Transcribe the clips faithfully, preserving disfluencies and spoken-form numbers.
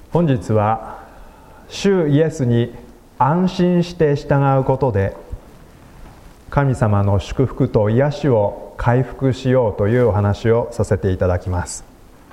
本日は主イエスに安心して従うことで神様の祝福と癒しを回復しようというお話をさせていただきます。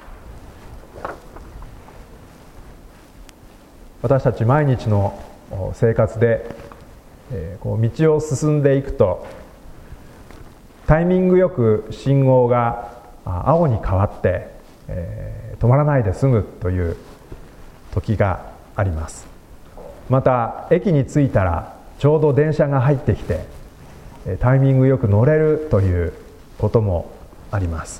私たち毎日の生活でこう道を進んでいくとタイミングよく信号が青に変わって止まらないで済むという時があります。また駅に着いたらちょうど電車が入ってきてタイミングよく乗れるということもあります。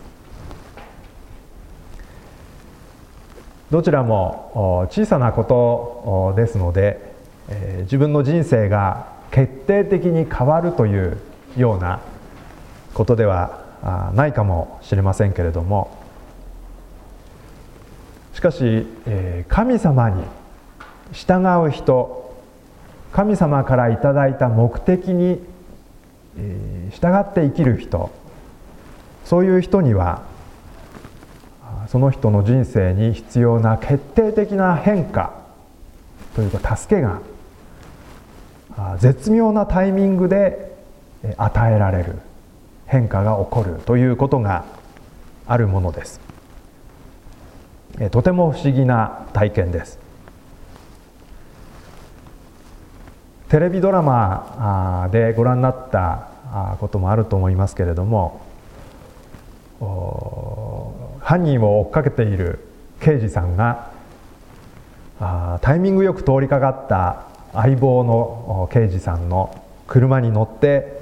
どちらも小さなことですので自分の人生が決定的に変わるというようなことではないかもしれませんけれども、しかし神様に従う人、神様からいただいた目的に従って生きる人、そういう人にはその人の人生に必要な決定的な変化というか助けが絶妙なタイミングで与えられる、変化が起こるということがあるものです。とても不思議な体験です。テレビドラマでご覧になったこともあると思いますけれども、犯人を追っかけている刑事さんがタイミングよく通りかかった相棒の刑事さんの車に乗って、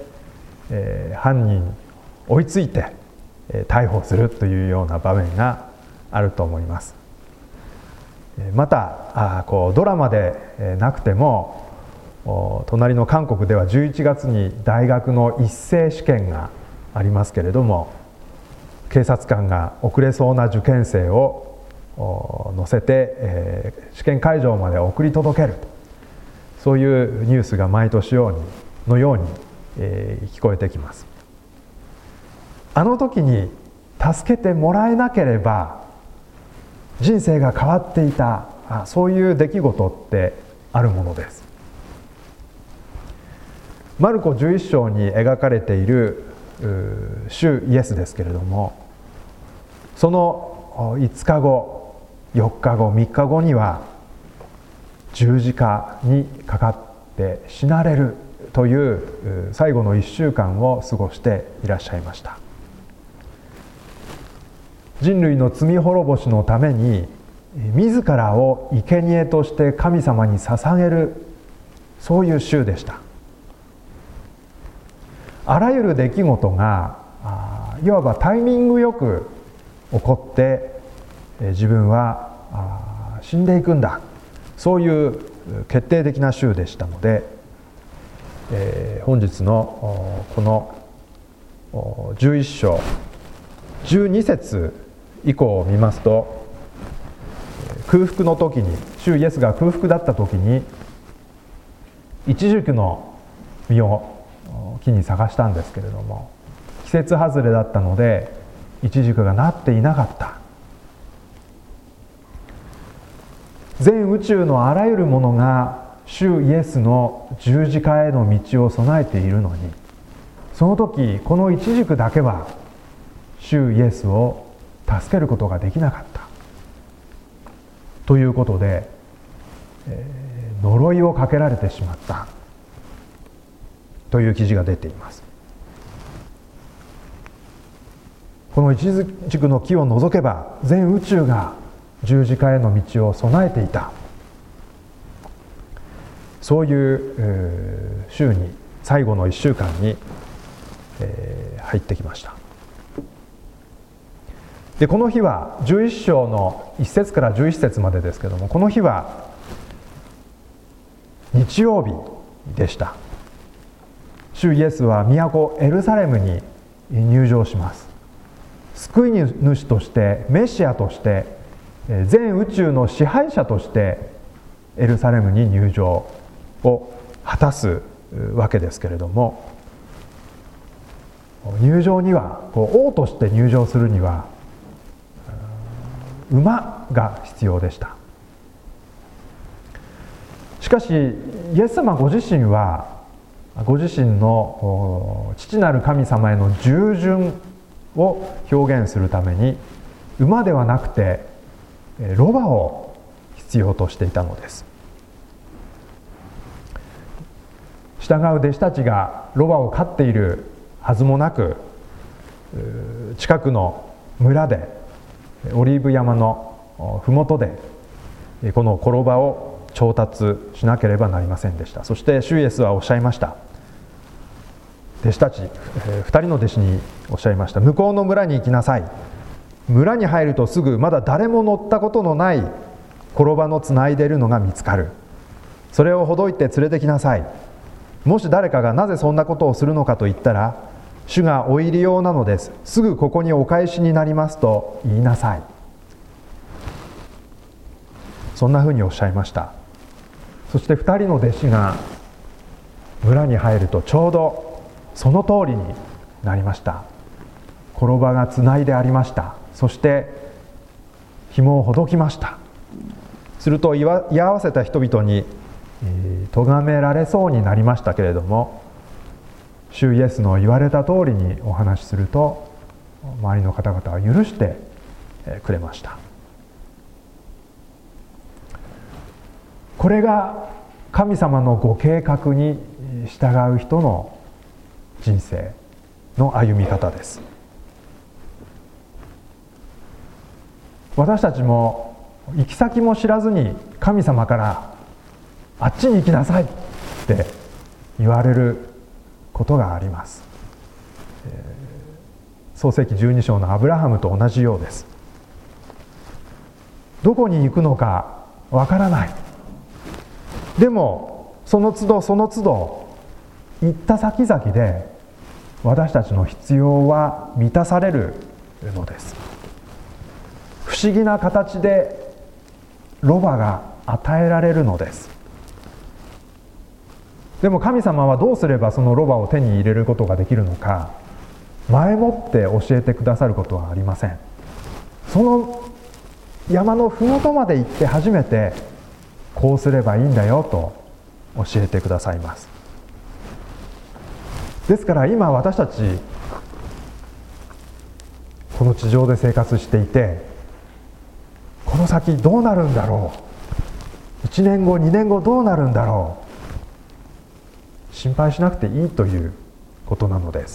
えー、犯人追いついて、えー、逮捕するというような場面があると思います。またあこうドラマでなくても隣の韓国ではじゅういちがつに大学の一斉試験がありますけれども、警察官が遅れそうな受験生を乗せて、えー、試験会場まで送り届ける、そういうニュースが毎年ようにのように、えー、聞こえてきます。あの時に助けてもらえなければ人生が変わっていた、あそういう出来事ってあるものです。マルコじゅういっ章に描かれている主イエスですけれども、そのいつかご、よっかご、みっかごには十字架にかかって死なれるという最後のいっしゅうかんを過ごしていらっしゃいました。人類の罪滅ぼしのために自らを生贄として神様に捧げる、そういう主でした。あらゆる出来事がいわばタイミングよく起こって自分は死んでいくんだ、そういう決定的な主でしたので、えー、本日のこのじゅういっ章じゅうに節以降を見ますと、空腹の時に、主イエスが空腹だった時にイチジクの実を木に探したんですけれども、季節外れだったのでイチジクがなっていなかった。全宇宙のあらゆるものが主イエスの十字架への道を備えているのに、その時このイチジクだけは主イエスを助けることができなかったということで、えー、呪いをかけられてしまったという記事が出ています。このイチジクの木を除けば全宇宙が十字架への道を備えていた、そういう週に最後のいっしゅうかんに入ってきました。でこの日はじゅういっ章のいち節からじゅういち節までですけども、この日は日曜日でした。主イエスは都エルサレムに入場します。救い主として、メシアとして、全宇宙の支配者としてエルサレムに入場を果たすわけですけれども、入場にはこう王として入場するには馬が必要でした。 しかしイエス様ご自身はご自身の父なる神様への従順を表現するために馬ではなくてロバを必要としていたのです。従う弟子たちがロバを飼っているはずもなく、近くの村でオリーブ山のふもとでこの転ばを調達しなければなりませんでした。そして主イエスはおっしゃいました。弟子たちふたりの弟子におっしゃいました。向こうの村に行きなさい。村に入るとすぐまだ誰も乗ったことのない転ばのつないでいるのが見つかる。それをほどいて連れてきなさい。もし誰かがなぜそんなことをするのかと言ったら、主がお入り用なのです。すぐここにお返しになりますと言いなさい。そんなふうにおっしゃいました。そしてふたりの弟子が村に入るとちょうどその通りになりました。転ばがつないでありました。そして紐をほどきました。すると居合わせた人々に咎められそうになりましたけれども、主イエスの言われた通りにお話しすると、周りの方々は許してくれました。これが神様のご計画に従う人の人生の歩み方です。私たちも行き先も知らずに神様からあっちに行きなさいって言われることがあります。創世記じゅうに章のアブラハムと同じようです。どこに行くのかわからない。でもその都度その都度行った先々で私たちの必要は満たされるのです。不思議な形でロバが与えられるのです。でも神様はどうすればそのロバを手に入れることができるのか、前もって教えてくださることはありません。その山のふもとまで行って初めてこうすればいいんだよと教えてくださいます。ですから今私たちこの地上で生活していて、この先どうなるんだろう、いちねんごにねんごどうなるんだろう、心配しなくていいということなのです。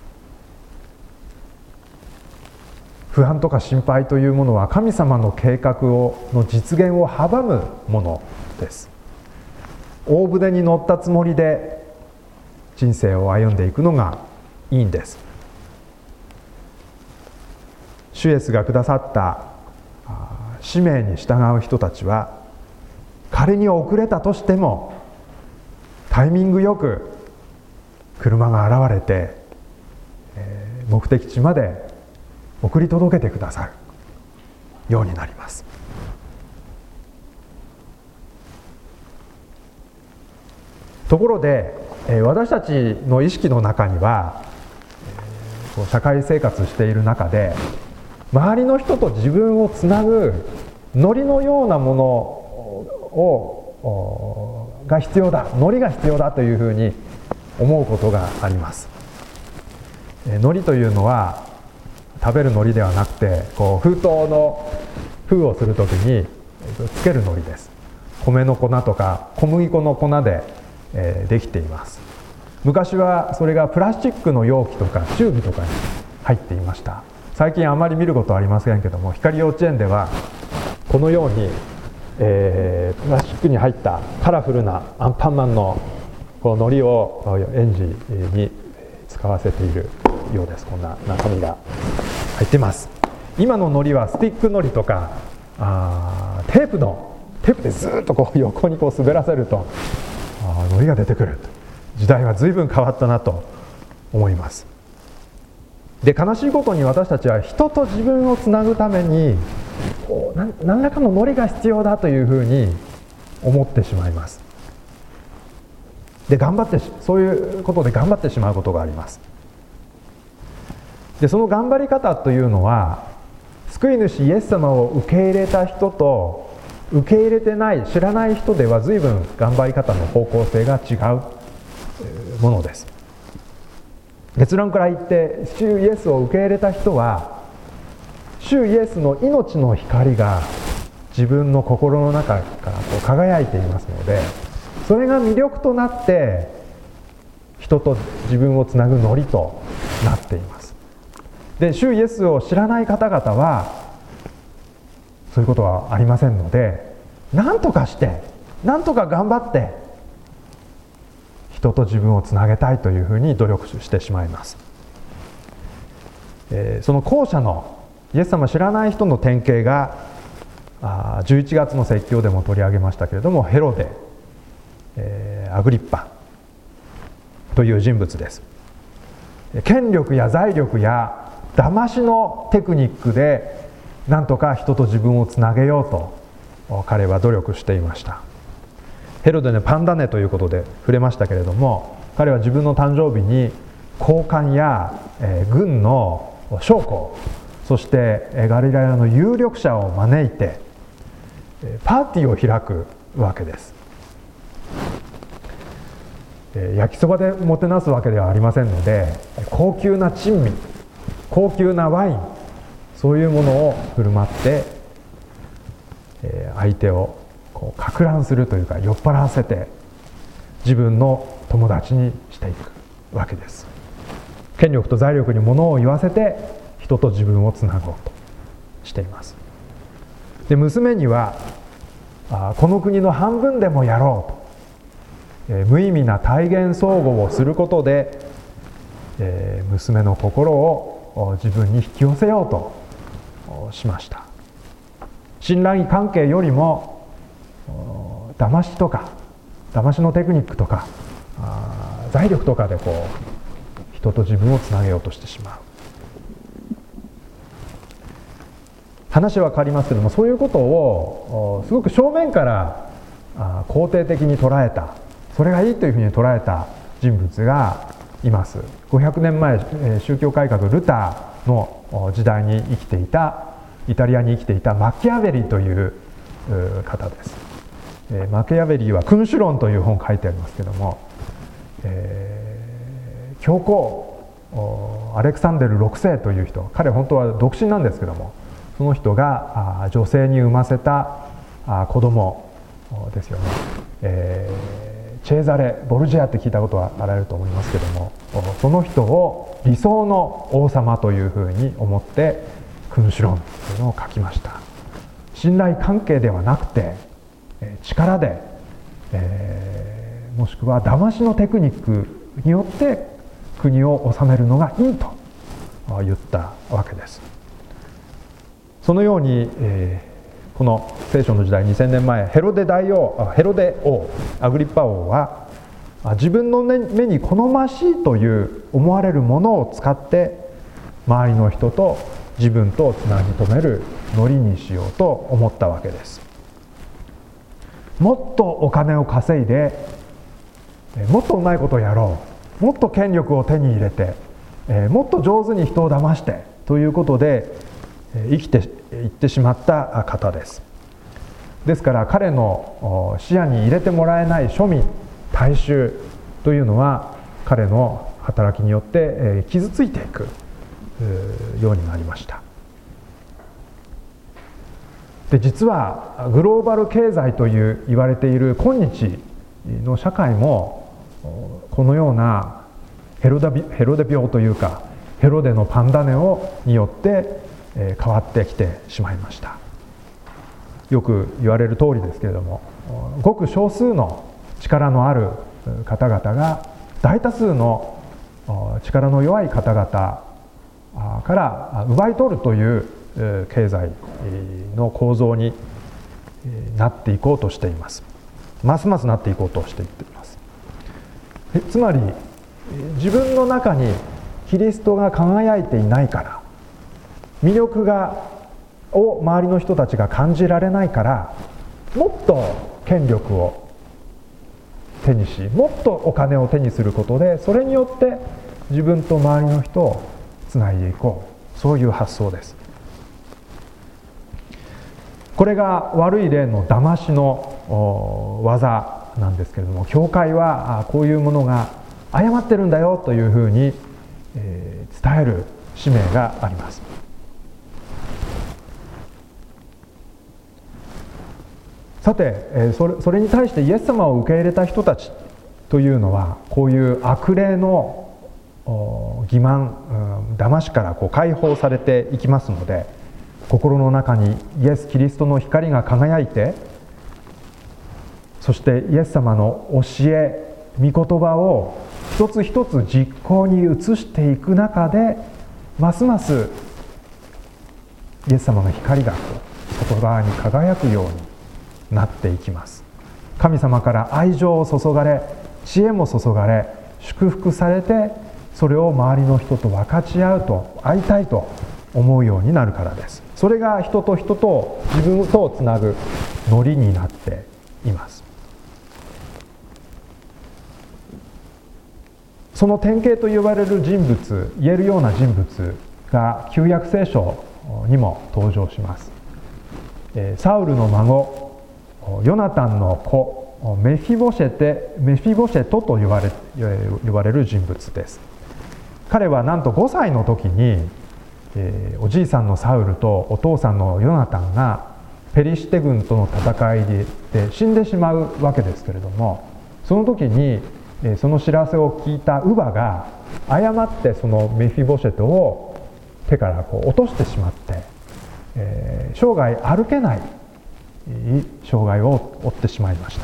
不安とか心配というものは神様の計画をの実現を阻むものです。大船に乗ったつもりで人生を歩んでいくのがいいんです。主イエスがくださった使命に従う人たちは、仮に遅れたとしてもタイミングよく車が現れて目的地まで送り届けてくださるようになります。ところで私たちの意識の中には、社会生活している中で周りの人と自分をつなぐ糊のようなものをが必要だ、糊が必要だというふうに思うことがあります。糊というのは食べる海苔ではなくて、こう封筒の封をするときにつける海苔です。米の粉とか小麦粉の粉で、えー、できています。昔はそれがプラスチックの容器とかチューブとかに入っていました。最近あまり見ることはありませんけども、光幼稚園ではこのように、えー、プラスチックに入ったカラフルなアンパンマンのこの海苔を園児に使わせているようです。こんな中身が入っています。今の海苔はスティック海苔とかあーテープのテープでずっとこう横にこう滑らせるとあ海苔が出てくる。時代は随分変わったなと思います。で、悲しいことに私たちは人と自分をつなぐためにこう 何, 何らかの海苔が必要だというふうに思ってしまいます。で、頑張ってそういうことで頑張ってしまうことがあります。で、その頑張り方というのは、救い主イエス様を受け入れた人と受け入れてない知らない人では随分頑張り方の方向性が違うものです。結論から言って主イエスを受け入れた人は主イエスの命の光が自分の心の中からこう輝いていますので、それが魅力となって人と自分をつなぐノリとなっています。で、主イエスを知らない方々はそういうことはありませんので、何とかして何とか頑張って人と自分をつなげたいというふうに努力してしまいます。えー、その後者のイエス様を知らない人の典型があじゅういちがつの説教でも取り上げましたけれども、ヘロデ、えー、アグリッパという人物です。権力や財力や騙しのテクニックで何とか人と自分をつなげようと彼は努力していました。ヘロデのパンダネということで触れましたけれども、彼は自分の誕生日に高官や、えー、軍の将校、そしてガリラヤの有力者を招いてパーティーを開くわけです。焼きそばでもてなすわけではありませんので、高級な珍味、高級なワイン、そういうものを振る舞って相手をこう撹乱するというか、酔っ払わせて自分の友達にしていくわけです。権力と財力に物を言わせて人と自分をつなごうとしています。で、娘にはあこの国の半分でもやろうと、えー、無意味な体現相互をすることで、えー、娘の心を自分に引き寄せようとしました。信頼関係よりも騙しとか騙しのテクニックとかあ財力とかでこう人と自分をつなげようとしてしまう。話は変わりますけども、そういうことをすごく正面から肯定的に捉えた、それがいいというふうに捉えた人物がいます。ごひゃくねんまえ、宗教改革ルターの時代に生きていた、イタリアに生きていたマキアヴェリという方です。マキアヴェリは君主論という本を書いてありますけども、えー、教皇アレクサンデルろくせいという人、彼本当は独身なんですけども、その人が女性に産ませた子供ですよね、えー、チェーザレ・ボルジェアって聞いたことはあられると思いますけども、その人を理想の王様というふうに思って君主論というのを書きました。信頼関係ではなくて力で、えー、もしくは騙しのテクニックによって国を治めるのがいいと言ったわけです。そのように、えー、この聖書の時代にせんねんまえ、ヘロデ大王、ヘロデ王、アグリッパ王は自分の目に好ましいという思われるものを使って周りの人と自分とつなぎ止めるノリにしようと思ったわけです。もっとお金を稼いで、もっとうまいことをやろう、もっと権力を手に入れて、もっと上手に人を騙してということで生きていってしまった方です。ですから彼の視野に入れてもらえない庶民大衆というのは彼の働きによって傷ついていくようになりました。で、実はグローバル経済という言われている今日の社会もこのようなヘロデ、ヘロデ病というかヘロデのパンダネをによって変わってきてしまいました。よく言われる通りですけれども、ごく少数の力のある方々が大多数の力の弱い方々から奪い取るという経済の構造になっていこうとしています。ますますなっていこうとしていっています。つまり自分の中にキリストが輝いていないから、魅力がを周りの人たちが感じられないから、もっと権力を手にし、もっとお金を手にすることで、それによって自分と周りの人をつないでいこう、そういう発想です。 これが悪い霊の騙しの技なんですけれども、教会はこういうものが誤ってるんだよというふうに伝える使命があります。さて、それ、それに対してイエス様を受け入れた人たちというのは、こういう悪霊の欺瞞、騙しからこう解放されていきますので、心の中にイエス・キリストの光が輝いて、そしてイエス様の教え、御言葉を一つ一つ実行に移していく中で、ますますイエス様の光が外側に輝くようになっていきます。神様から愛情を注がれ、知恵も注がれ、祝福されて、それを周りの人と分かち合うと、会いたいと思うようになるからです。それが人と人と自分とをつなぐ糊になっています。その典型と言われる人物、言えるような人物が旧約聖書にも登場します。サウルの孫、ヨナタンの子、メフィボシェテ、メフィボシェトと言われ、言われる人物です。彼はなんとごさいの時に、えー、おじいさんのサウルとお父さんのヨナタンがペリシテ軍との戦いで死んでしまうわけですけれども、その時に、えー、その知らせを聞いた乳母が誤ってそのメフィボシェトを手からこう落としてしまって、えー、生涯歩けない生涯を負ってしまいました。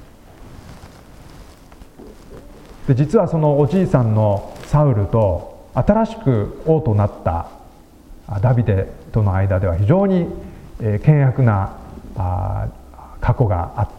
で、実はそのおじいさんのサウルと新しく王となったダビデとの間では非常に険悪な過去があって、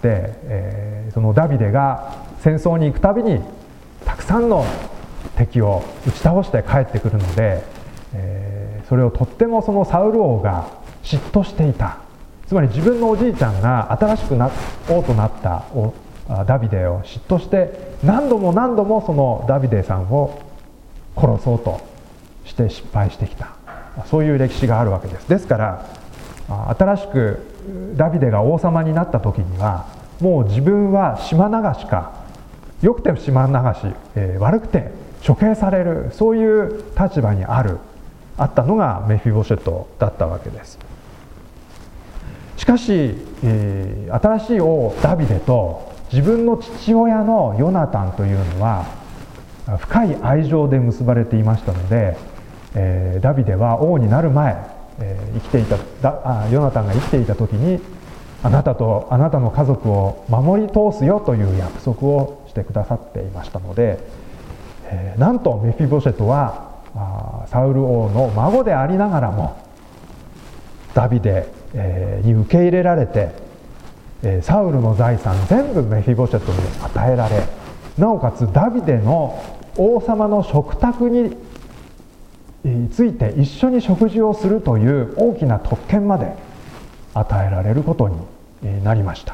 そのダビデが戦争に行くたびにたくさんの敵を打ち倒して帰ってくるので、それをとってもそのサウル王が嫉妬していた。つまり自分のおじいちゃんが新しくな王となったダビデを嫉妬して何度も何度もそのダビデさんを殺そうとして失敗してきた、そういう歴史があるわけです。ですから新しくダビデが王様になった時にはもう自分は島流しか、良くて島流し、えー、悪くて処刑される、そういう立場にあるあったのがメフィボシェトだったわけです。しかし、えー、新しい王ダビデと自分の父親のヨナタンというのは深い愛情で結ばれていましたので、えー、ダビデは王になる前、えー、生きていただあヨナタンが生きていた時に、あなたとあなたの家族を守り通すよという約束をしてくださっていましたので、えー、なんとメフィボシェトはあサウル王の孫でありながらもダビデ、えー、に受け入れられて、えー、サウルの財産全部メフィボシェトに与えられ、なおかつダビデの王様の食卓について一緒に食事をするという大きな特権まで与えられることになりました。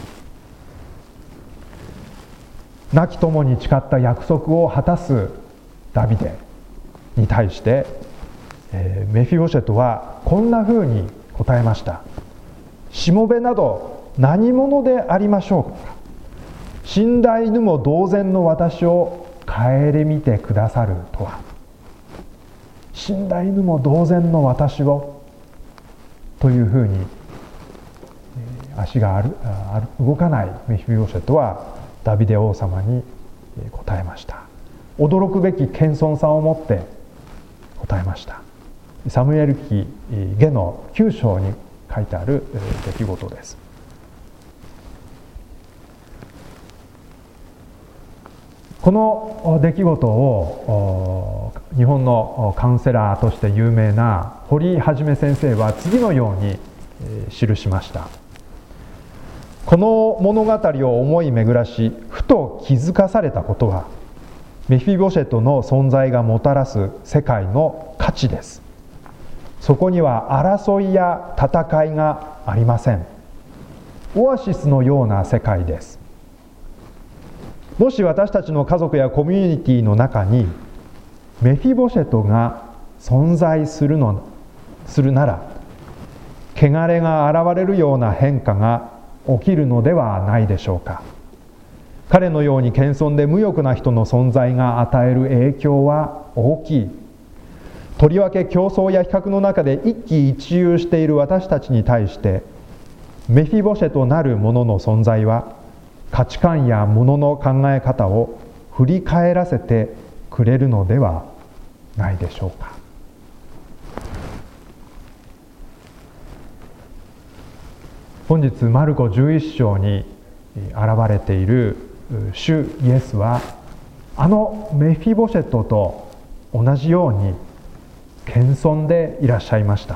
亡き友に誓った約束を果たすダビデに対して、えー、メフィボシェトはこんなふうに答えました。しもべなど何者でありましょうか。死んだ犬も同然の私を顧みてくださるとは。死んだ犬も同然の私をというふうに、足がある動かないメフィボシェトはダビデ王様に答えました。驚くべき謙遜さを持って答えました。サムエル記下のきゅう章に書いてある出来事です。この出来事を日本のカウンセラーとして有名な堀井一先生は次のように記しました。この物語を思い巡らし、ふと気づかされたことは、メフィボシェトの存在がもたらす世界の価値です。そこには争いや戦いがありません。オアシスのような世界です。もし私たちの家族やコミュニティの中にメフィボシェトが存在するのするなら、 汚れが現れるような変化が起きるのではないでしょうか。彼のように謙遜で無欲な人の存在が与える影響は大きい。とりわけ競争や比較の中で一喜一憂している私たちに対して、メフィボシェとなる者の存在は価値観や物の考え方を振り返らせてくれるのではないでしょうか。本日マルコじゅういっ章に現れている主イエスは、あのメフィボシェトと同じように謙遜でいらっしゃいました。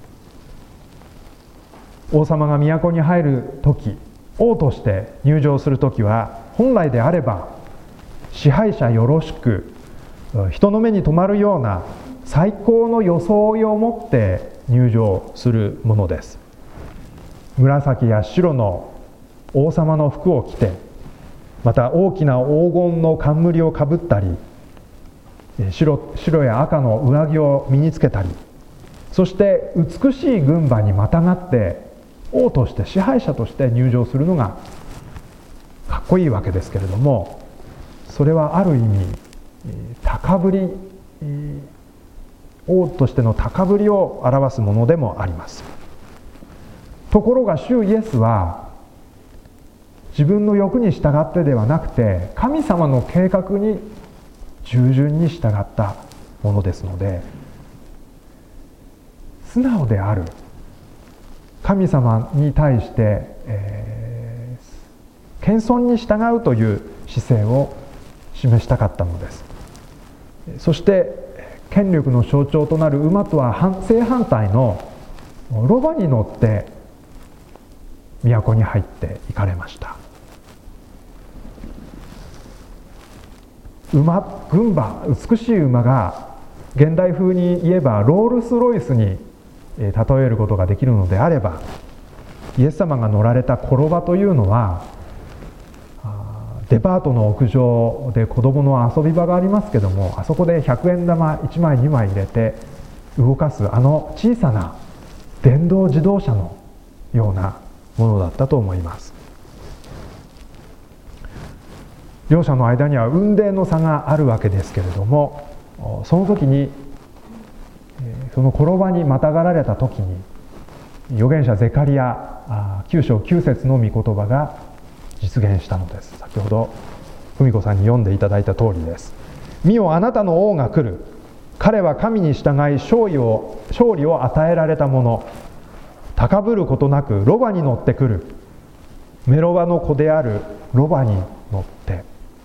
王様が都に入る時、王として入場する時は、本来であれば支配者よろしく人の目に留まるような最高の装いを持って入場するものです。紫や白の王様の服を着て、また大きな黄金の冠をかぶったり、 白, 白や赤の上着を身につけたり、そして美しい軍馬にまたがって王として支配者として入場するのがかっこいいわけですけれども、それはある意味高ぶり、王としての高ぶりを表すものでもあります。ところが主イエスは自分の欲に従ってではなくて、神様の計画に従順に従ったものですので、素直である神様に対して、えー、謙遜に従うという姿勢を示したかったのです。そして権力の象徴となる馬とは正反対のロバに乗って都に入って行かれました。馬、軍馬、美しい馬が現代風に言えばロールスロイスに例えることができるのであれば、イエス様が乗られた転馬というのは、デパートの屋上で子供の遊び場がありますけども、あそこでひゃくえん玉いちまいにまい入れて動かすあの小さな電動自動車のようなものだったと思います。両者の間には雲泥の差があるわけですけれども、その時にその転ばにまたがられた時に、預言者ゼカリアきゅう章きゅう節の御言葉が実現したのです。先ほど文子さんに読んでいただいた通りです。見よ、あなたの王が来る。彼は神に従い勝利を勝利を与えられた者。高ぶることなくロバに乗ってくる。メロバの子であるロバに乗って。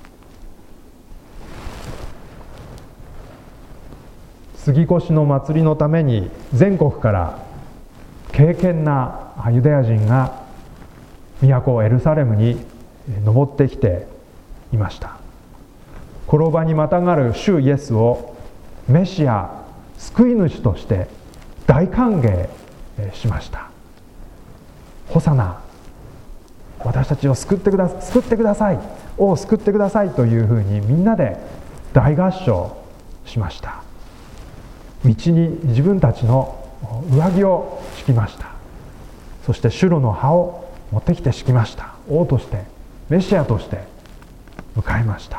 杉越の祭りのために全国から敬虔なユダヤ人が都エルサレムに登ってきていました。転ばにまたがる主イエスをメシア、救い主として大歓迎しました。ホサナ、私たちを救ってください、救ってください、王を救ってくださいというふうにみんなで大合唱しました。道に自分たちの上着を敷きました。そしてシュロの葉を持ってきて敷きました。王としてメシアとして迎えました。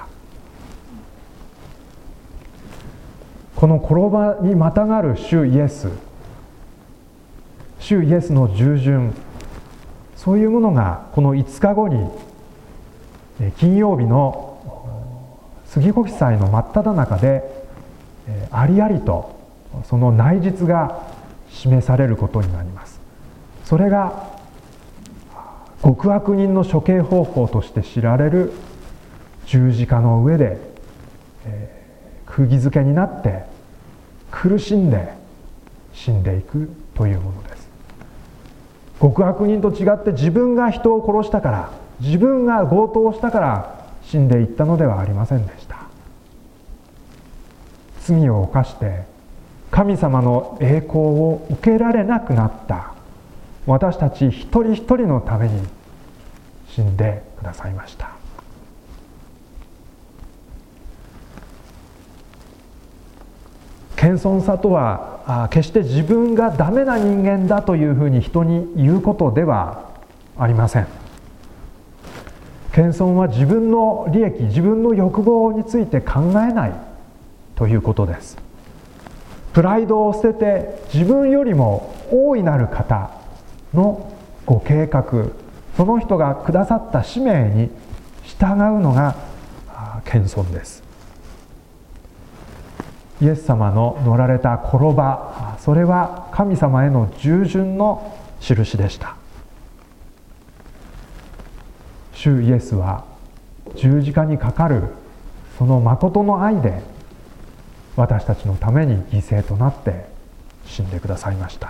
この転ばにまたがる主イエス、主イエスの従順、そういうものがこのいつかごに金曜日の杉越祭の真っ只中でありありとその内実が示されることになります。それが極悪人の処刑方法として知られる十字架の上で、えー、釘付けになって苦しんで死んでいくというものです。極悪人と違って自分が人を殺したから、自分が強盗をしたから死んでいったのではありませんでした。罪を犯して神様の栄光を受けられなくなった私たち一人一人のために死んでくださいました。 謙遜さとは決して自分がダメな人間だというふうに人に言うことではありません。謙遜は自分の利益、自分の欲望について考えないということです。プライドを捨てて自分よりも大いなる方のご計画、その人がくださった使命に従うのが謙遜です。イエス様の乗られた転ば、それは神様への従順の印でした。主イエスは十字架にかかるその誠の愛で私たちのために犠牲となって死んでくださいました。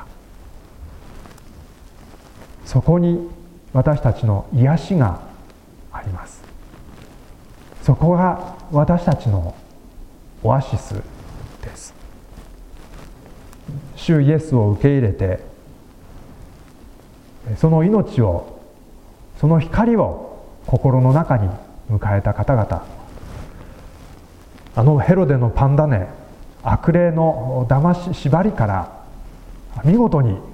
そこに私たちの癒しがあります。そこが私たちのオアシスです。主イエスを受け入れて、その命を、その光を心の中に迎えた方々、あのヘロデのパンダネ、悪霊の騙し縛りから見事に